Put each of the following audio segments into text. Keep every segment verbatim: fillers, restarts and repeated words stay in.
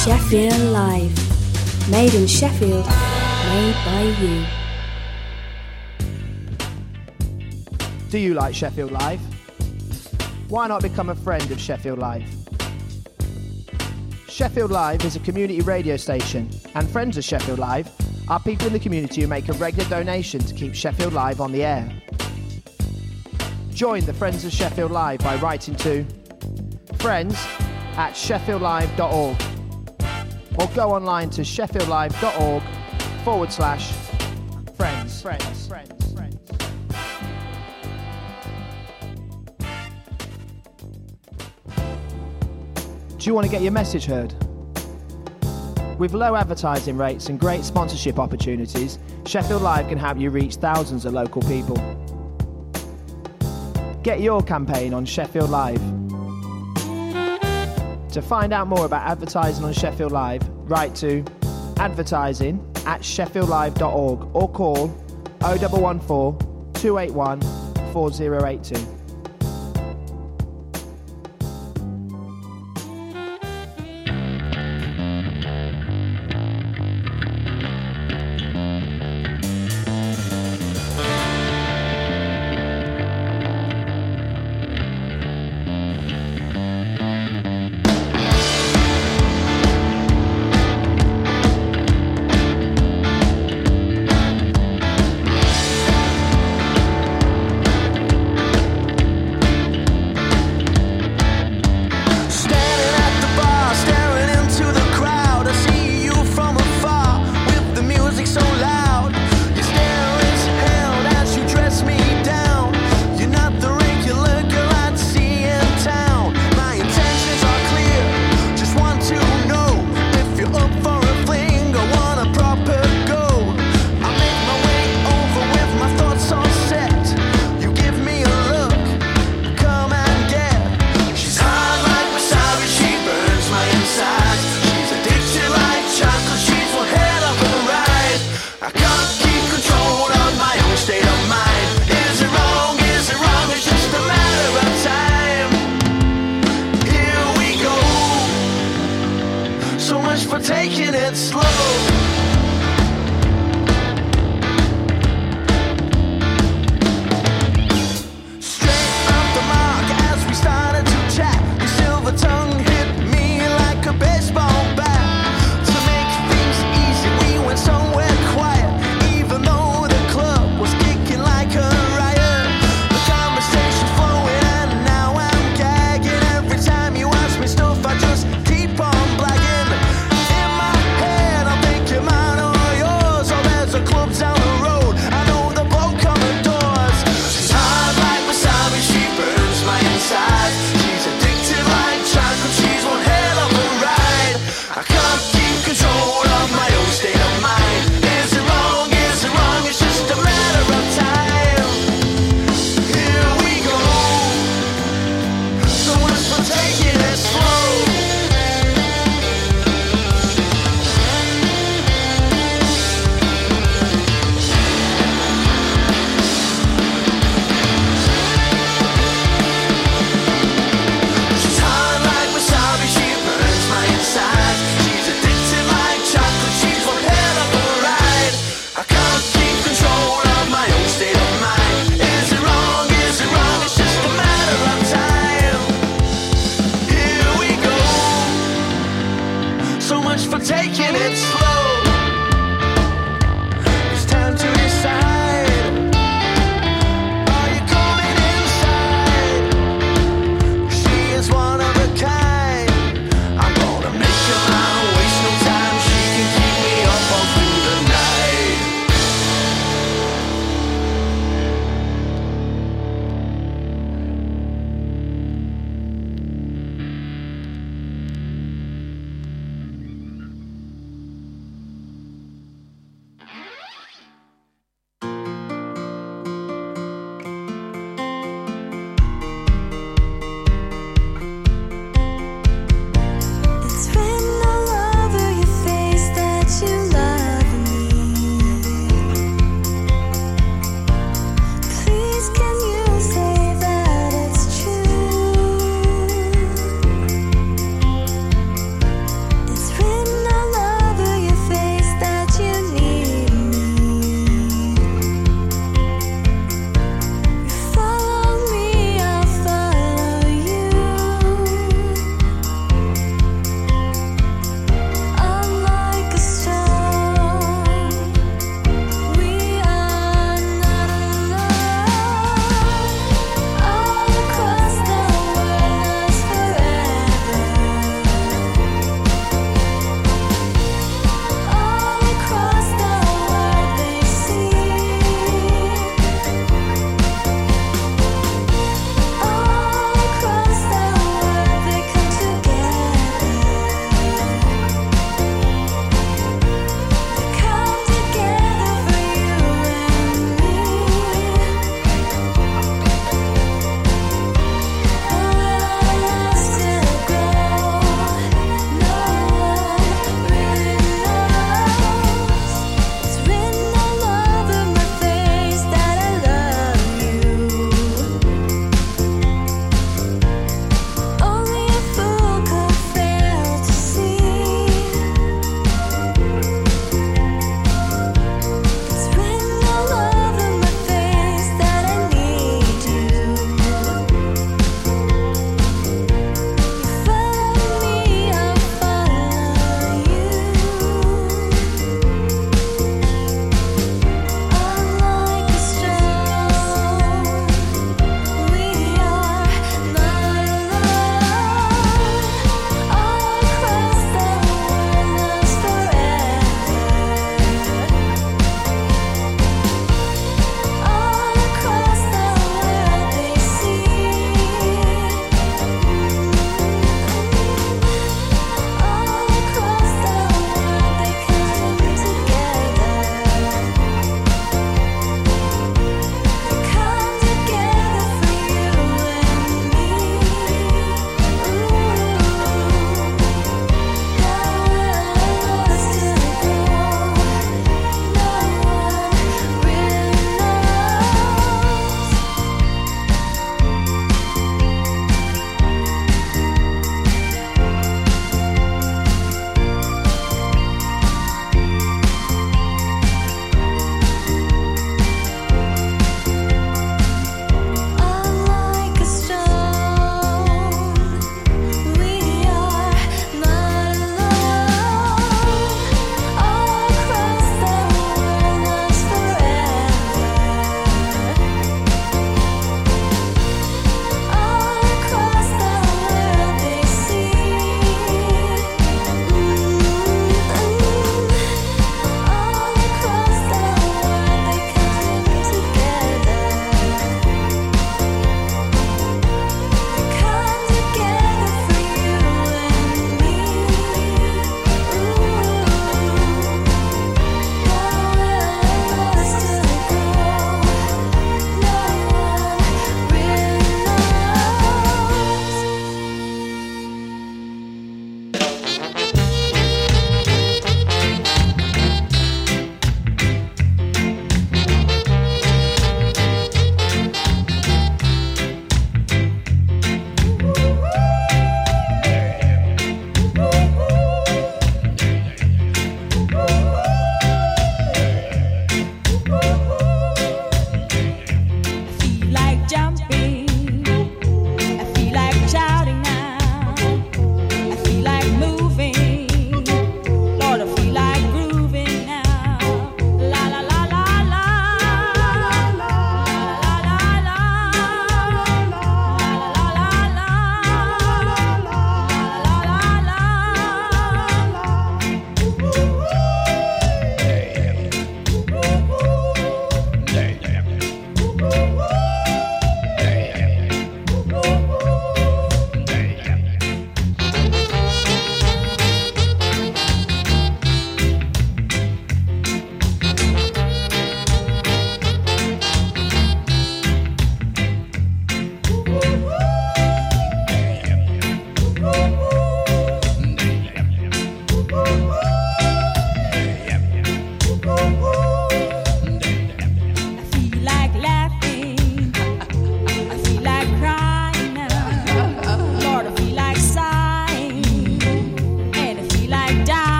Sheffield Live. Made in Sheffield, made by you. Do you like Sheffield Live? Why not become a friend of Sheffield Live? Sheffield Live is a community radio station, and friends of Sheffield Live are people in the community who make a regular donation to keep Sheffield Live on the air. Join the Friends of Sheffield Live by writing to friends at sheffield live dot org or go online to sheffield live dot org forward slash friends. Friends. Friends. Friends. Do you want to get your message heard? With low advertising rates and great sponsorship opportunities, Sheffield Live can help you reach thousands of local people. Get your campaign on Sheffield Live. To find out more about advertising on Sheffield Live, write to advertising at sheffield live dot org or call oh one one four, two eight one, four oh eight two.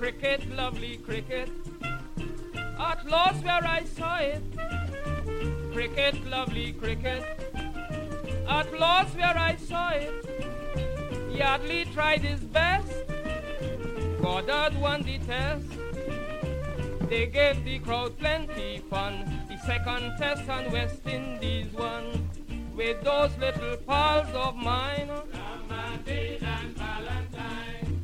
cricket, lovely cricket. At Lord's where I saw it. Cricket, lovely cricket. At Lord's where I saw it. Yardley tried his best. Goddard won the test. They gave the crowd plenty fun. The second test on West Indies won. With those little pals of mine, Lamartine and Valentine.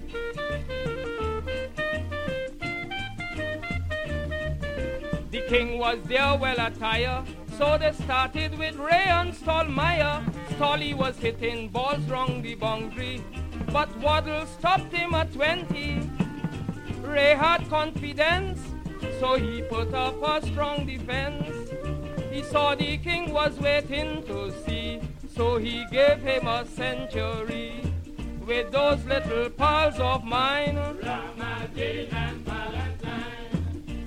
The king was there well attired, so they started with Ray and Stallmeyer. Stolly was hitting balls round the boundary, but Waddle stopped him at twenty. Ray had confidence, so he put up a strong defense. He saw the king was waiting to see, so he gave him a century. With those little pals of mine, Lamartine and Valentine.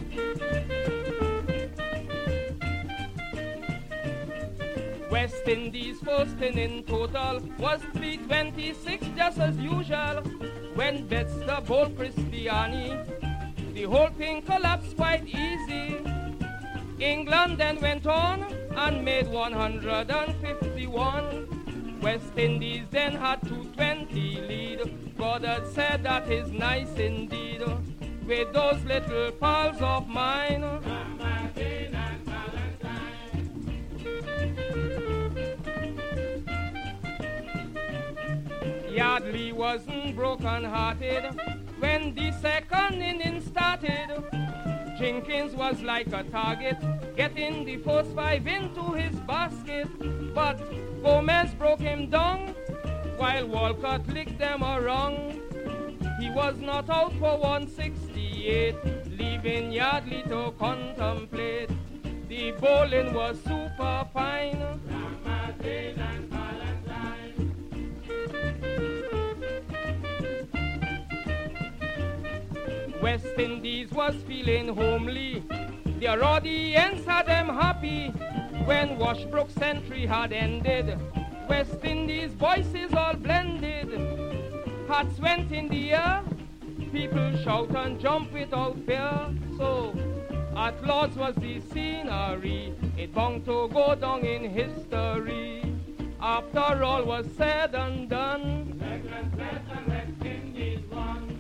West Indies first in total was three twenty-six just as usual. When Betster bowled Cristiani, the whole thing collapsed quite easy. England then went on and made one hundred fifty-one. West Indies then had two twenty lead. Goddard said that is nice indeed. With those little pals of mine, Lamartine and Valentine. Yardley wasn't broken-hearted when the second inning started. Jenkins was like a target, getting the first five into his basket. But Gomez broke him down, while Walcott licked them around. He was not out for one sixty-eight, leaving Yardley to contemplate. The bowling was super fine. Lamartine and Valentine. West Indies was feeling homely. Their audience had them happy. When Washbrook's century had ended, West Indies voices all blended. Hats went in the air, people shout and jump without fear. So at Lord's was the scenery, it bound to go down in history. After all was said and done, England fled and West Indies won.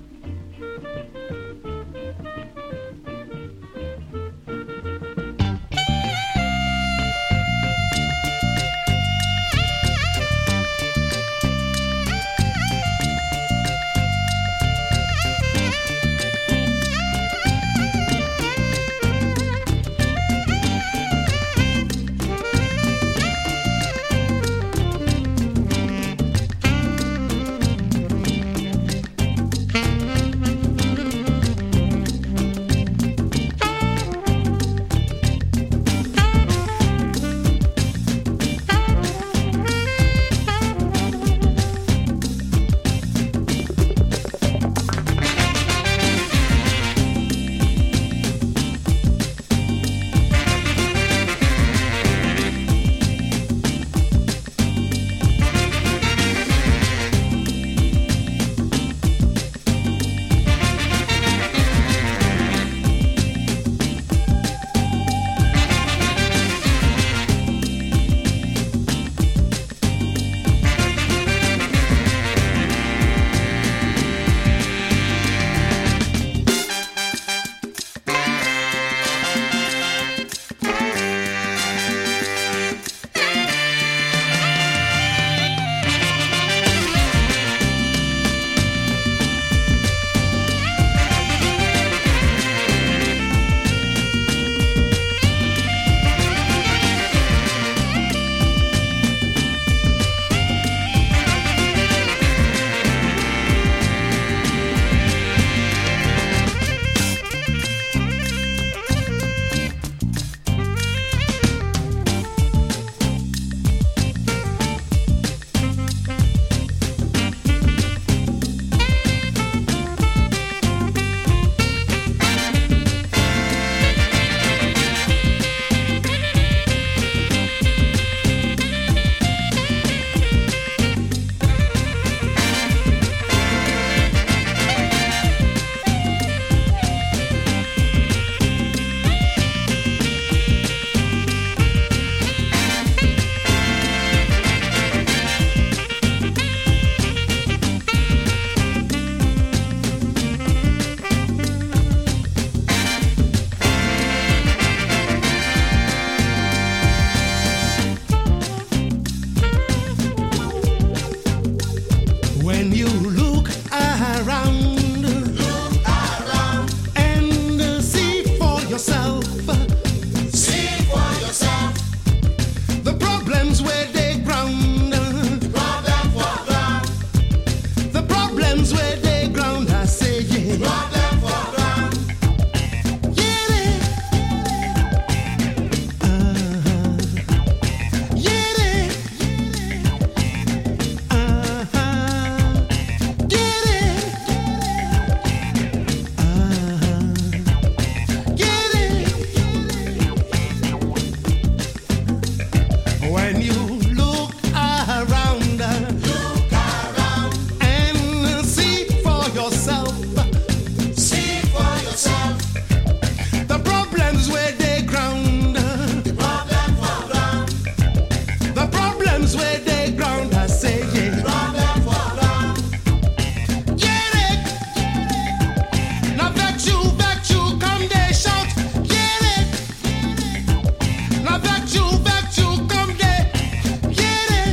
when you look around, look around and see for yourself, see for yourself. The problems where they ground, the problem for ground, the problems where they ground. I say yeah. The problem for ground. Get it? Now that you, that you come they shout. Get it? Now that you, that you come they get it?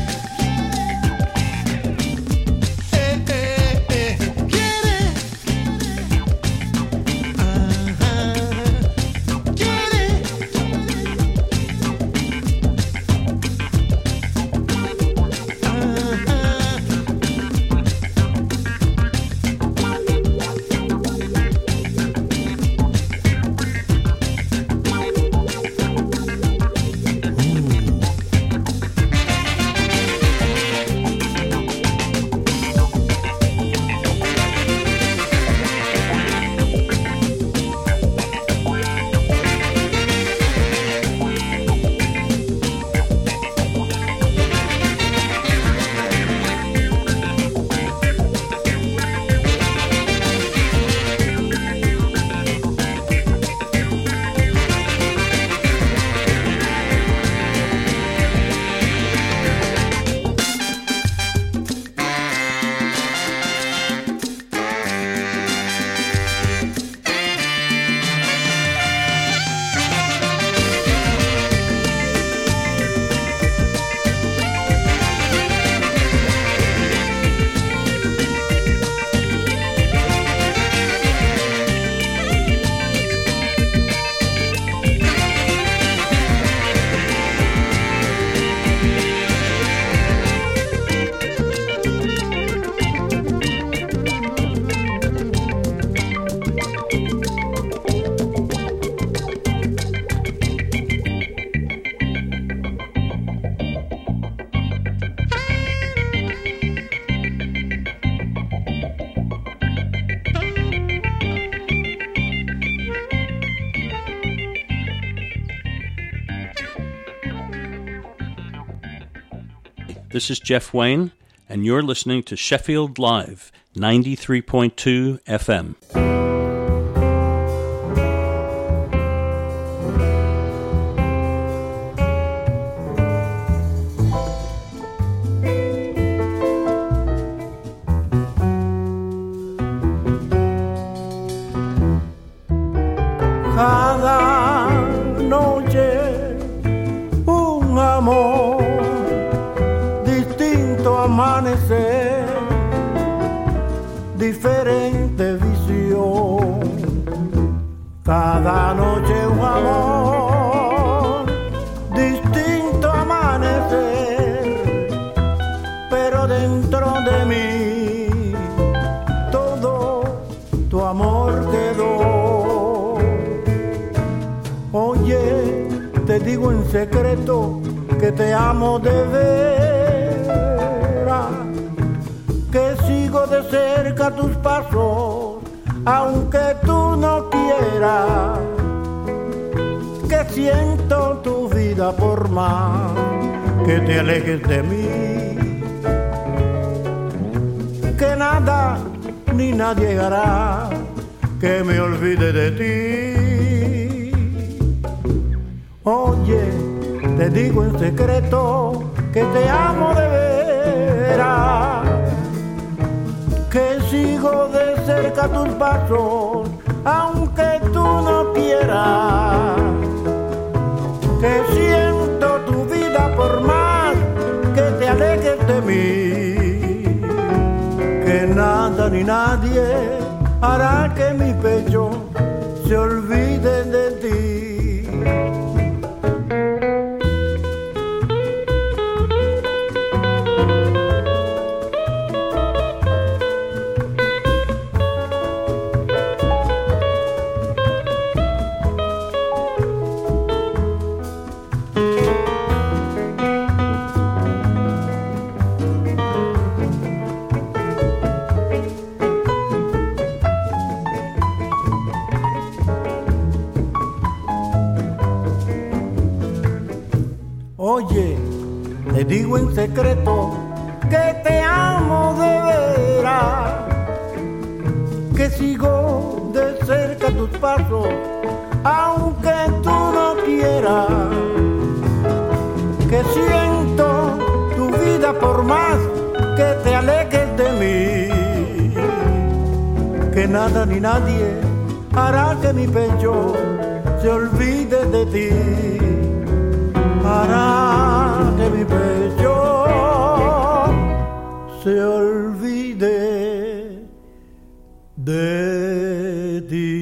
Hey, hey, hey. Get it? Uh-huh. Get it? This is Jeff Wayne, and you're listening to Sheffield Live, ninety-three point two F M. Cada noche un amor, distinto amanecer, diferente visión. Cada noche un amor, distinto amanecer, pero dentro de mí todo tu amor quedó. Oye, te digo en secreto que te amo de veras, que sigo de cerca tus pasos, aunque tú no quieras, que siento tu vida por más que te alejes de mí, que nada ni nadie hará que me olvide de ti. Oye, te digo en secreto que te amo de veras, que sigo de cerca tus pasos, aunque tú no quieras, que siento tu vida por más que te alejes de mí, que nada ni nadie hará que mi pecho se olvide de ti. te digo en secreto que te amo de veras, que sigo de cerca tus pasos, aunque tú no quieras, que siento tu vida por más que te alejes de mí, que nada ni nadie hará que mi pecho se olvide de ti, hará que mi pecho se olvide de ti.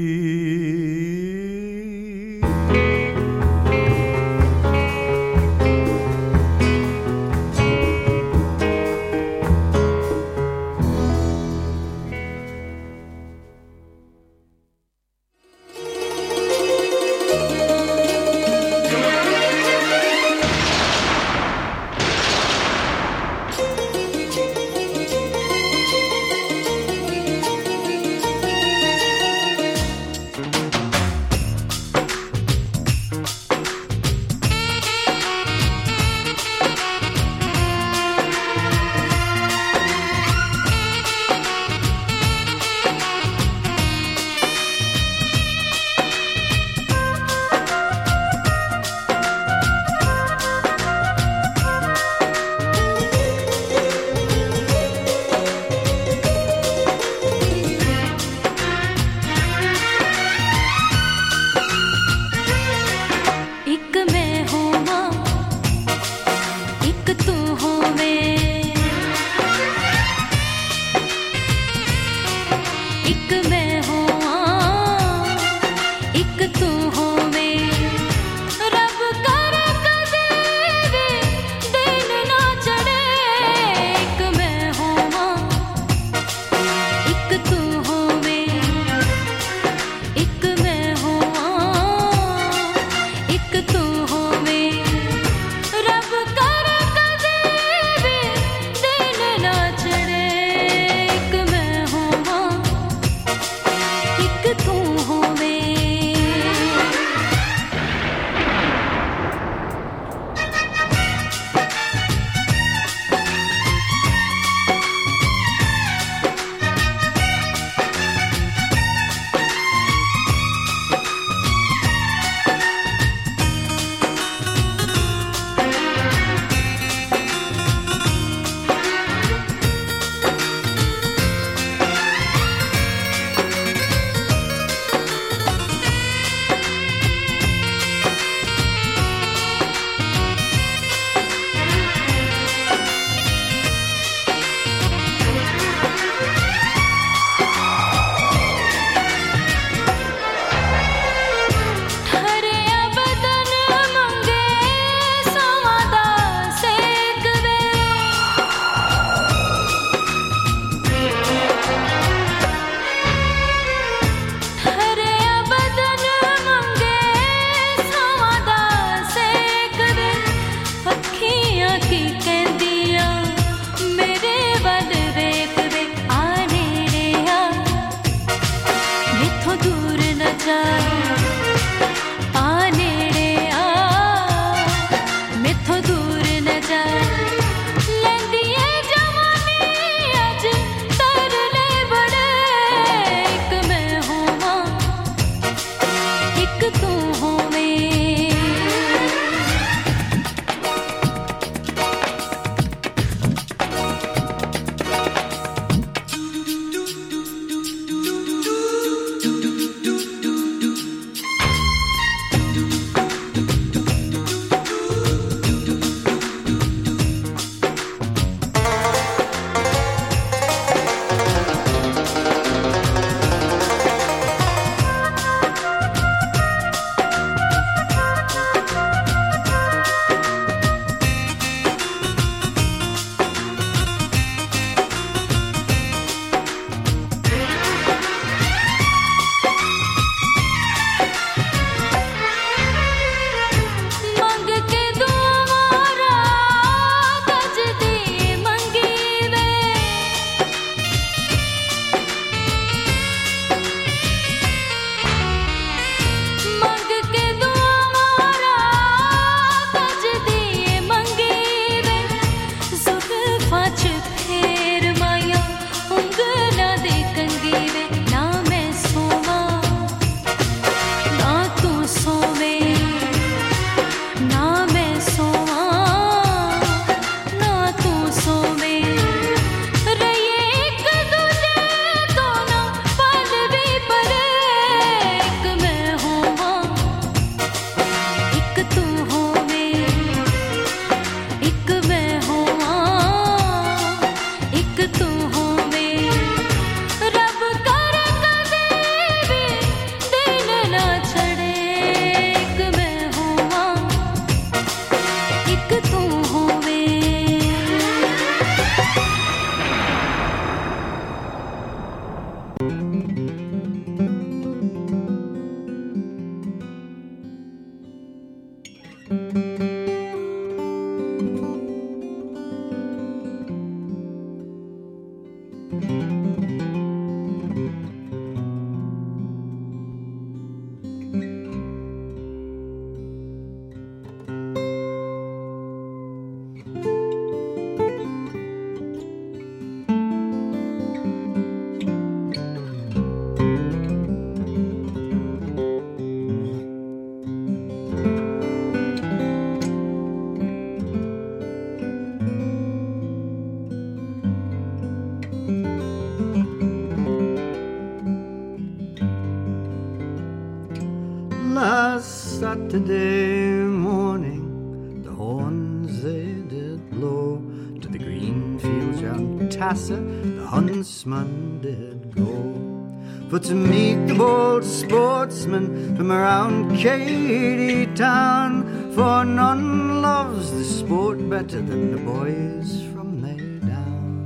Saturday morning, the horns they did blow. To the green fields round Tassa, the huntsman did go. For to meet the bold sportsmen from around Katy town. For none loves the sport better than the boys from Maydown.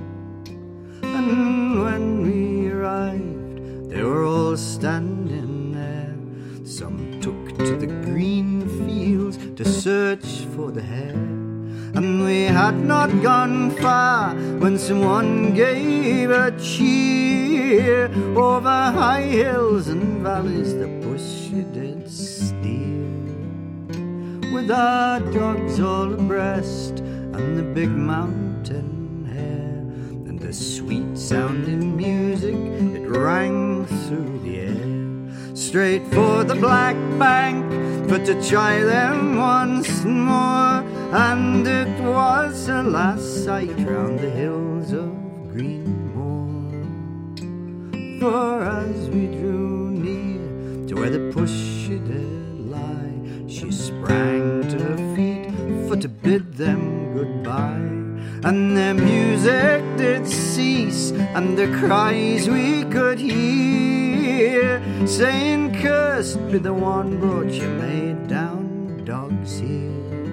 And when we arrived, they were all standing there. Some took to the green fields to search for the hare. And we had not gone far when someone gave a cheer. Over high hills and valleys the bush did steer. With our dogs all abreast and the big mountain hare. And the sweet sounding music, it rang through the air. Straight for the Black Bank, for to try them once more. And it was a last sight round the hills of Greenmore. For as we drew near to where the push did lie, she sprang to her feet for to bid them goodbye. And their music did cease, and their cries we could hear, saying, cursed be the one brought you made down dogs here.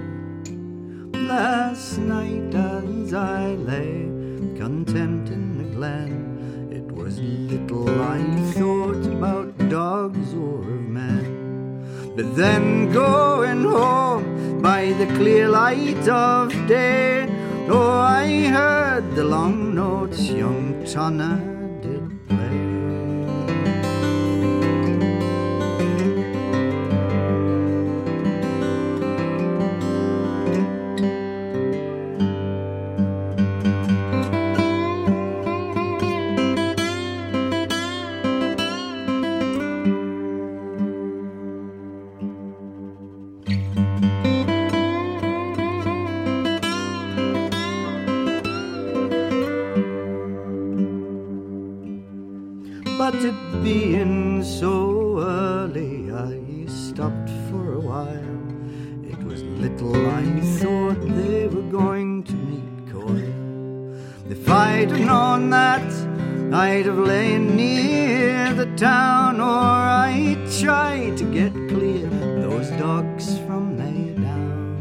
Last night as I lay content in the glen, it was little I thought about dogs or of men. But then going home by the clear light of day, oh, I heard the long notes young Tonner did play. But it being so early, I stopped for a while. It was little I thought they were going to meet Coyle. If I'd have known that, I'd have lain near the town, or I'd tried to get clear those dogs from Maydown.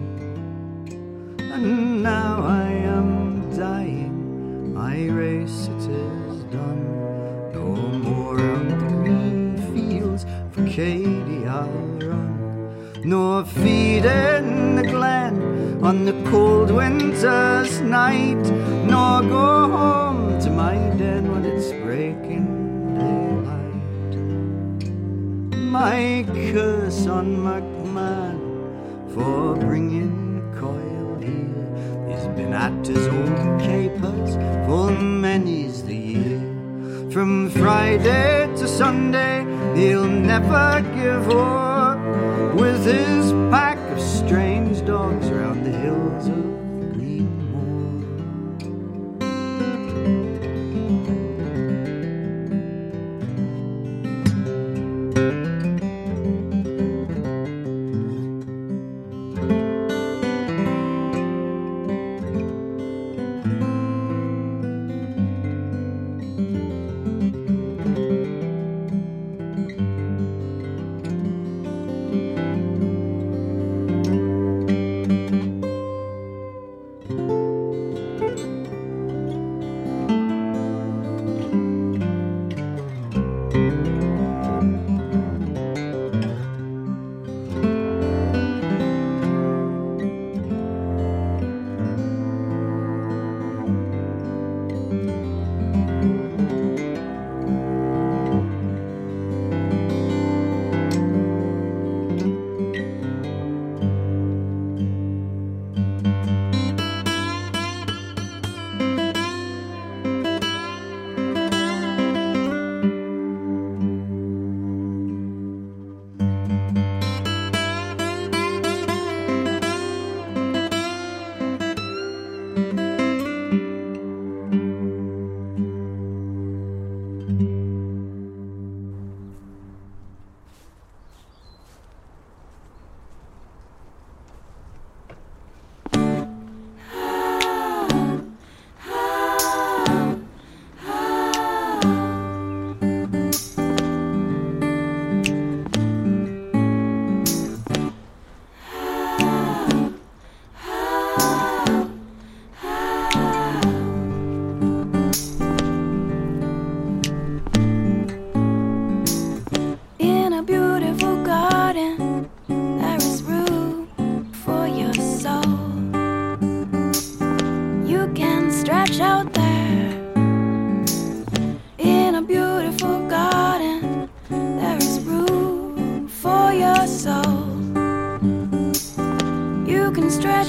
And now I am dying, my race it is done. No more on the green fields for Katy I'll run, nor feed in the glen on the cold winter's night, nor go home to my den when it's breaking daylight. My curse on McMahon for bringing Coyle here, he's been at his old capers for many's the year. From Friday to Sunday, he'll never give up with his pack of strange dogs round the hills of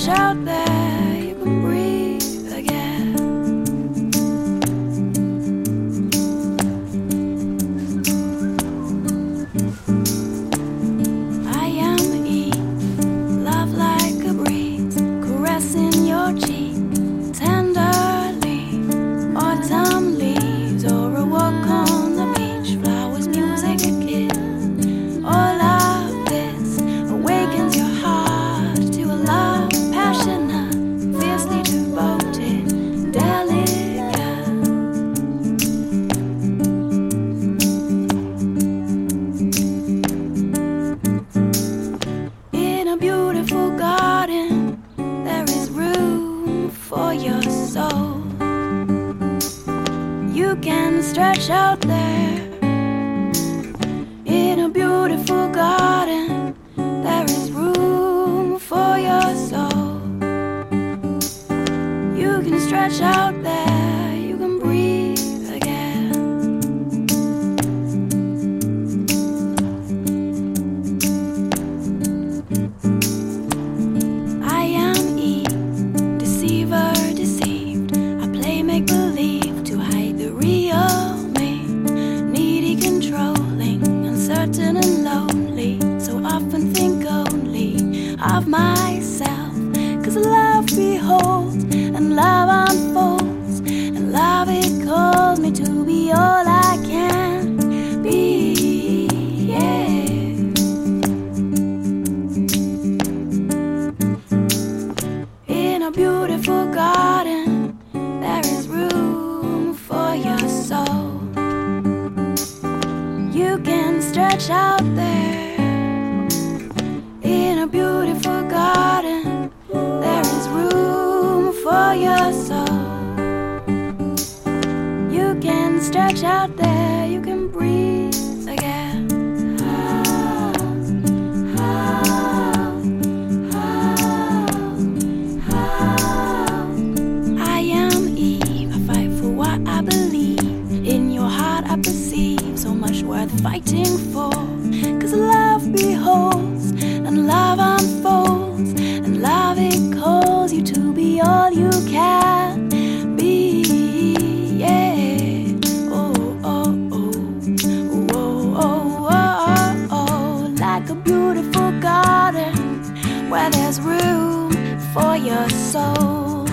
stretch out there, you can breathe again. I am Eve, love like a breeze, caressing your cheek tenderly. Autumn leaves or a walk on the beach, flowers, music, a kiss. All of this awakens your heart to a love passionate, fiercely devoted, delicate. In a beautiful garden, there is room for your soul. You can stretch out there. In a beautiful garden, there is room for your soul. You can stretch out there, you can breathe again. I am Eve, deceiver, deceived. I play make-believe to hide the real me. Needy, controlling, uncertain and lonely. So often think only of myself. Cause love beholds and love unfolds, and love it calls me to be all I can be. Yeah. In a beautiful garden, there is room for your soul. You can stretch out there. In a beautiful garden, there is room for your soul. You can stretch out there, you can breathe again. I am Eve, I fight for what I believe. In your heart I perceive so much worth fighting for. Cause love beholds and love unfolds, and love it calls you to be all you can be. Yeah. Oh, oh, oh. Oh, oh, oh, oh, oh. Like a beautiful garden where there's room for your soul.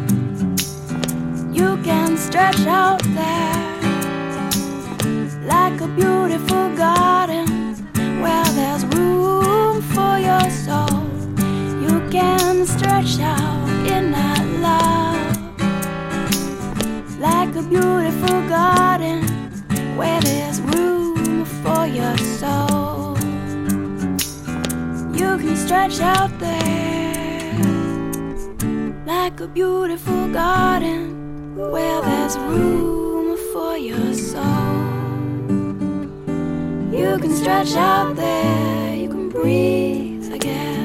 You can stretch out there. Like a beautiful garden where there's room for your soul. You can stretch out in that love. Like a beautiful garden where there's room for your soul. You can stretch out there. Like a beautiful garden where there's room for your soul. You can stretch out there, you can breathe again.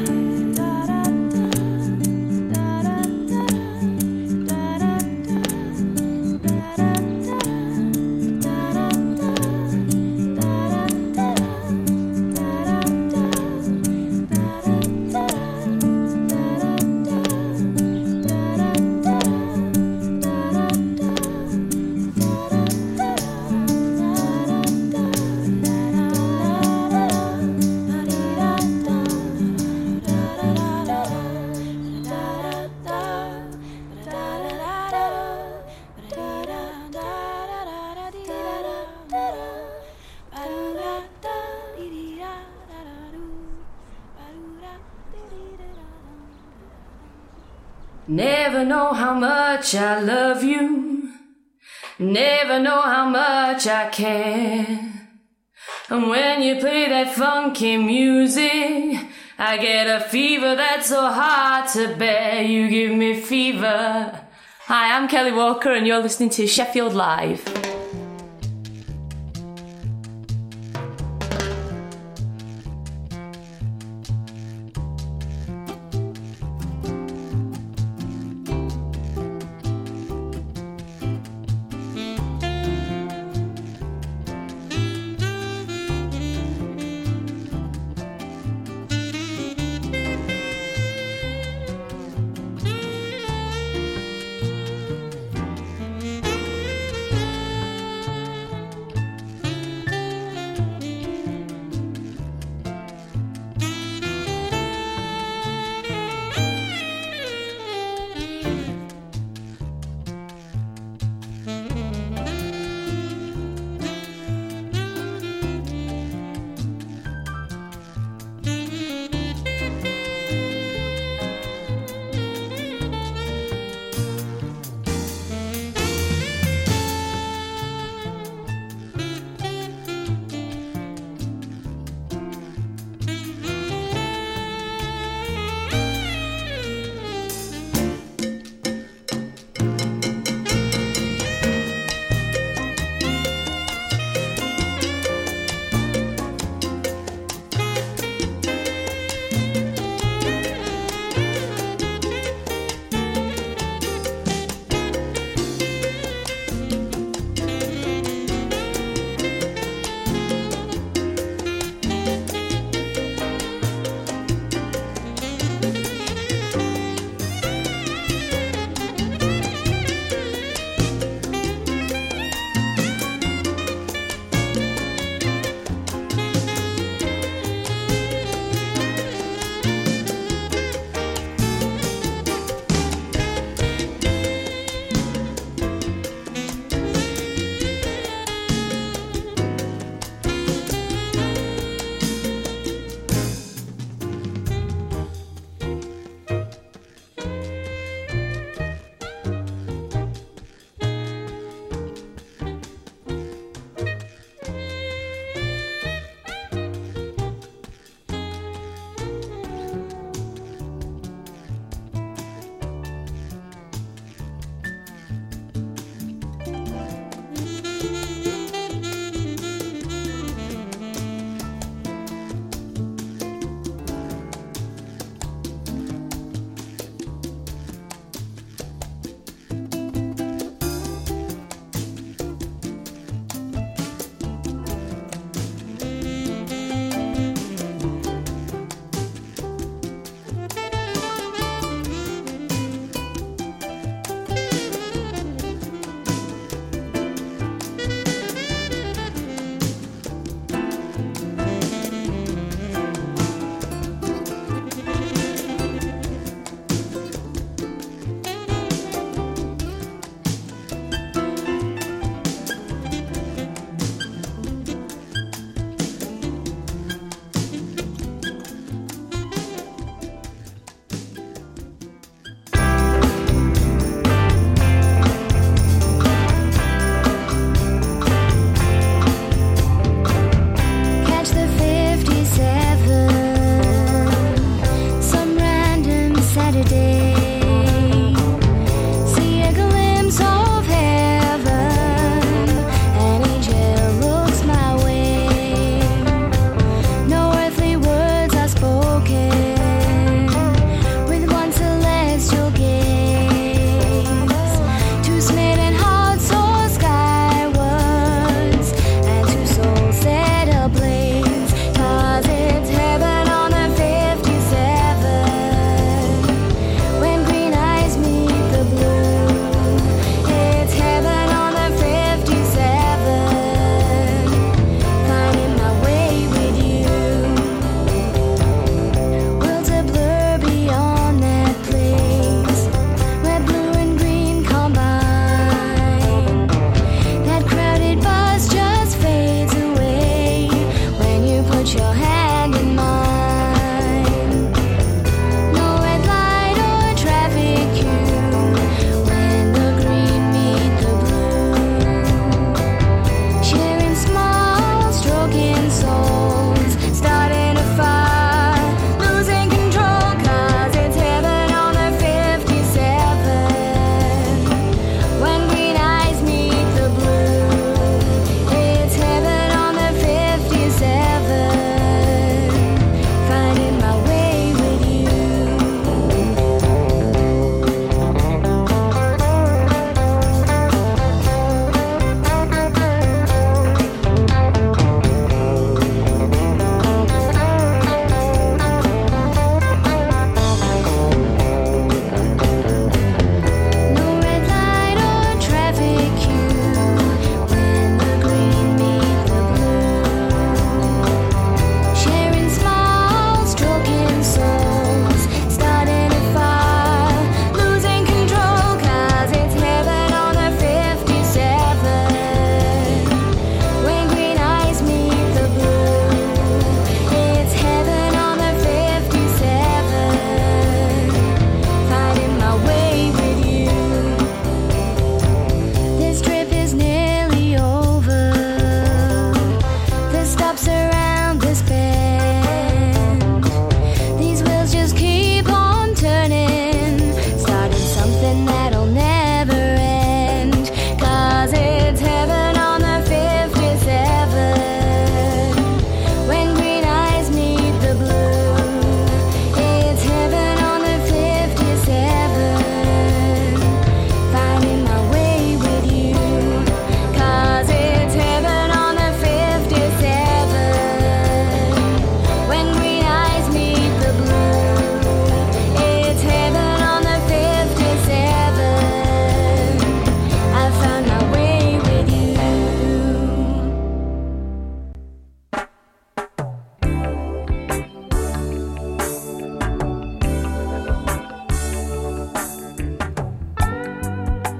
Never know how much I love you. Never know how much I care. And when you play that funky music, I get a fever that's so hard to bear. You give me fever. Hi, I'm Kelly Walker and you're listening to Sheffield Live.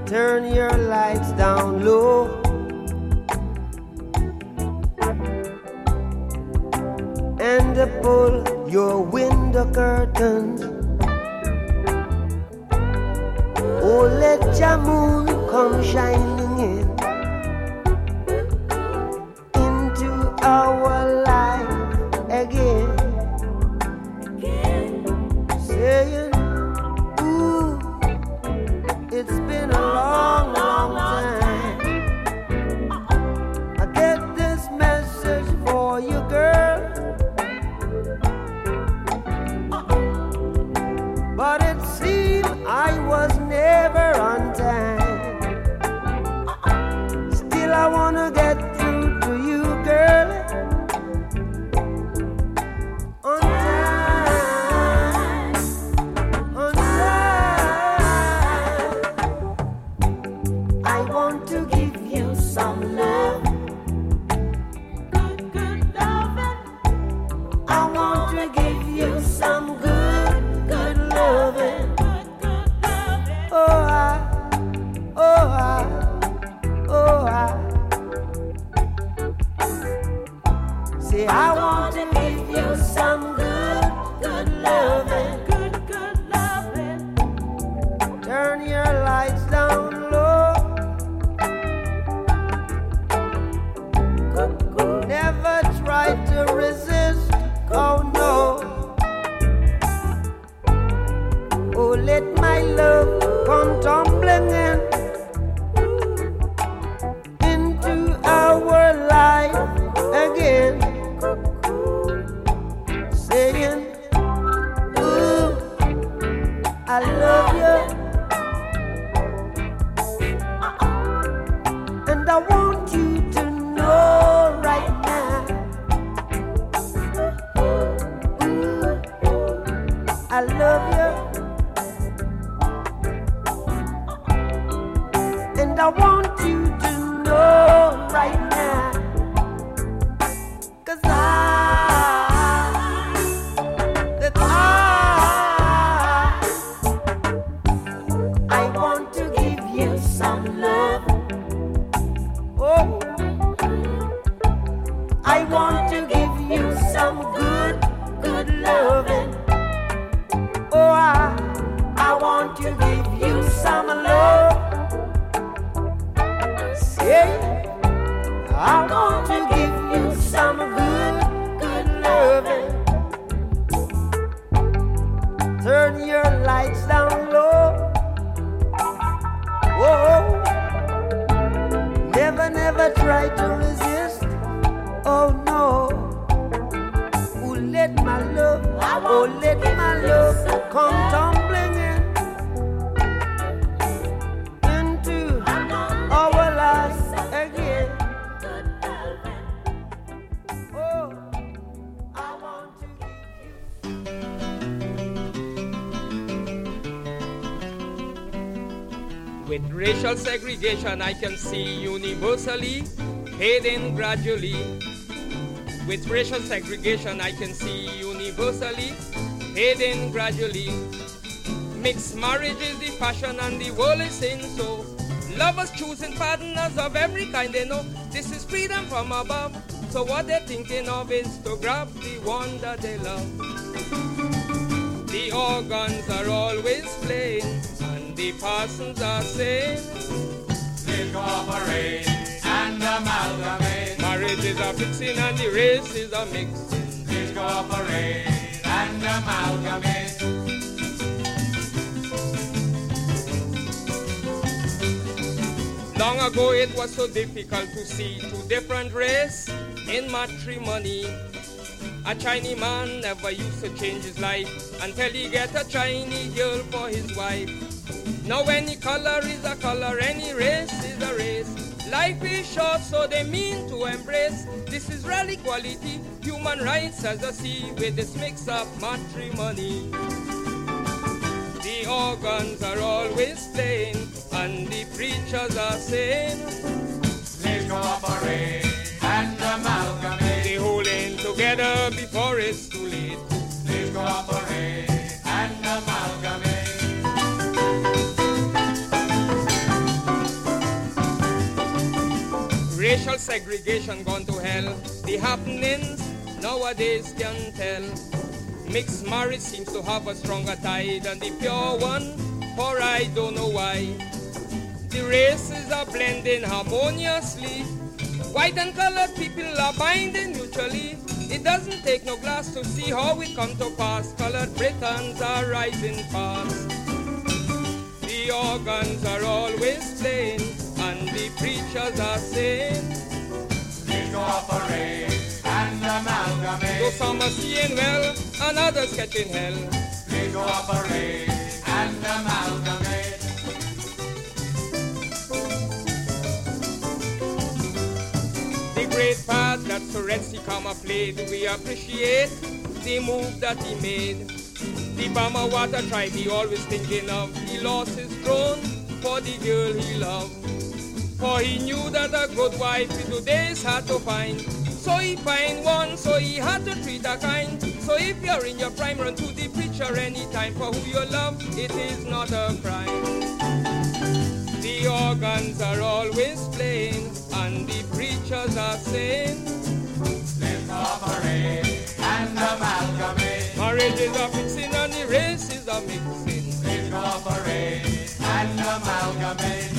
turn your lights down low. And pull your window curtains. Oh, let your moon come shining in into our life again, saying, ooh, it's been a long, long time. I get this message for you, girl, but it seemed I was never on time. Still I wanna get through to you, girl, on time, on time. I want to give you some love, good, good loving. I want to give you some good, good loving. Oh, I, oh, I, oh, I. Say I want to give you some good, good loving, good, good loving. Turn your lights down low. Never try to resist. Oh no. Oh, let my love come tumbling in into our life again, saying, ooh, I love you, and I want you to know right now, ooh, I love you. And I want you to know right now, 'cause I, that I, I want to give you some love. Oh, I want to give you some good, good loving. Oh, I, I want to give you some love. Yeah, I want to give you some good, good loving. Turn your lights down low. Whoa, never, never try to resist. Oh no. Oh, let my love, oh, let my love come tumbling in into our lives again. Oh, I want to give you. With racial segregation, I can see universally fading gradually. With racial segregation, I can see universally fading gradually. Mixed marriage is the fashion and the world is saying so. Lovers choosing partners of every kind, they know this is freedom from above. So what they're thinking of is to grab the one that they love. The organs are always playing and the parsons are saying, please cooperate and amalgamate. Marriage is a fixing and the race is a mixing. Please cooperate and amalgamate. Long ago it was so difficult to see two different races in matrimony. A Chinese man never used to change his life until he get a Chinese girl for his wife. Now any color is a color, any race is a race. Life is short, so they mean to embrace. This is real equality, human rights as a sea with this mix-up matrimony. The organs are always playing and the preachers are saying, please cooperate and amalgamate. They holding together before it's too late. Please cooperate and amalgamate. Racial segregation gone to hell. The happenings nowadays can tell. Mixed marriage seems to have a stronger tie than the pure one, for I don't know why. The races are blending harmoniously. White and colored people are binding mutually. It doesn't take no glass to see how it come to pass. Colored Britons are rising fast. The organs are always playing, and the preachers are saying, Please cooperate and amalgamate. though some are seeing well, and others catching hell. Please cooperate and amalgamate. The great part that Sorensi Kama played, we appreciate the move that he made. The Bama Water tribe he always thinking of. He lost his throne for the girl he loved. For he knew that a good wife in today's hard to find. So he find one, so he had to treat her kind. So if you're in your prime, run to the preacher anytime. For who you love, it is not a crime. The organs are always playing, and the preachers are saying, Let's cooperate and amalgamate. marriage is a fixing and the race is a mixing. Please cooperate and amalgamate.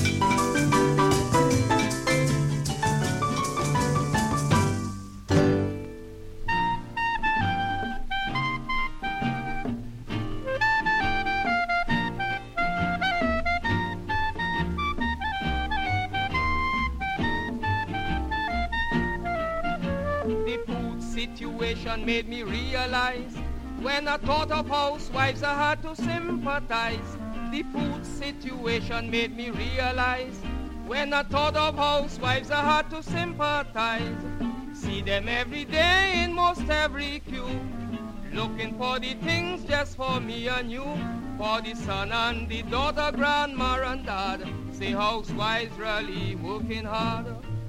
Situation made me realize when I thought of housewives I had to sympathize. The food situation made me realize when I thought of housewives I had to sympathize. See them every day in most every queue, looking for the things just for me and you, for the son and the daughter, grandma and dad. Say housewives really working hard.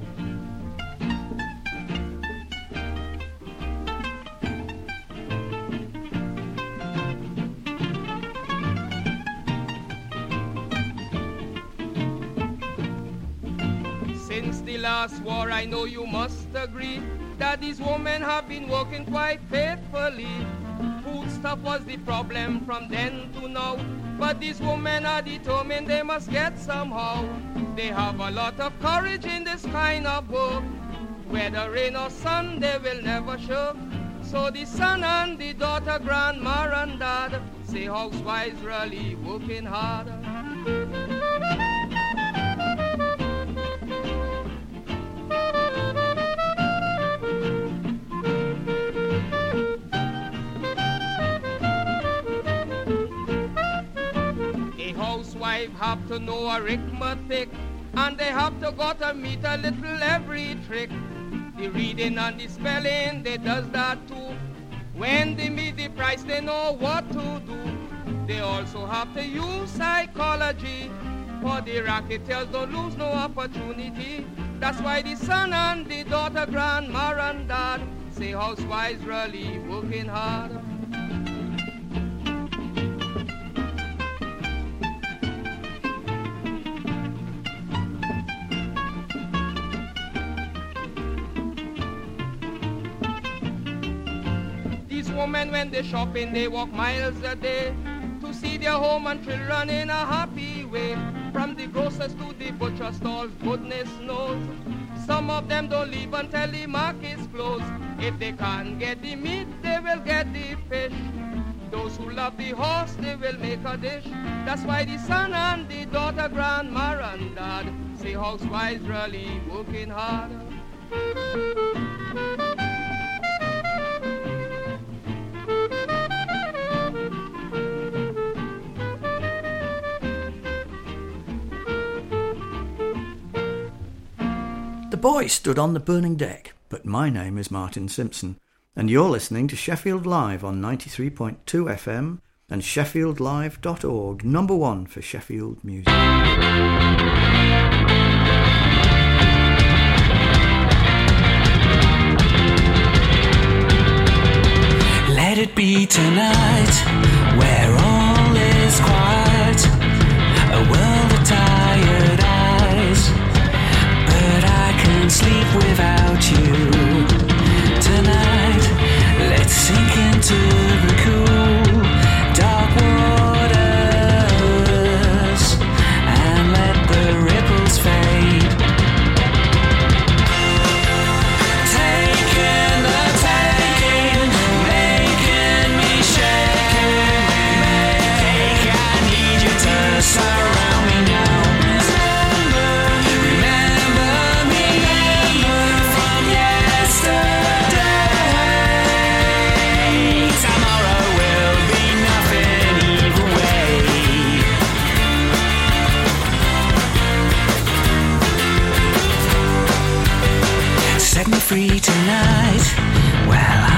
Since the last war, I know you must agree that these women have been working quite faithfully. Food stuff was the problem from then to now, but these women are determined they must get somehow. They have a lot of courage in this kind of work. Whether rain or sun, they will never shirk. So the son and the daughter, grandma and dad, say housewives really working hard. Housewife have to know arithmetic, and they have to got to meet a little every trick. The reading and the spelling, they does that too. When they meet the price, they know what to do. They also have to use psychology, for the racketeers don't lose no opportunity. That's why the son and the daughter, grandma and dad, say housewives really working hard. Women, when they shopping, they walk miles a day to see their home and children in a happy way. From the grocers to the butcher stalls, goodness knows. Some of them don't leave until the market's closed. If they can't get the meat, they will get the fish. Those who love the horse, they will make a dish. That's why the son and the daughter, grandma and dad, say housewives really working hard. The boy stood on the burning deck, but my name is Martin Simpson, and you're listening to Sheffield Live on ninety-three point two F M and sheffield live dot org, number one for Sheffield music. Let it be tonight, where all is quiet, a world of tired eyes, but I can sleep free tonight. Well,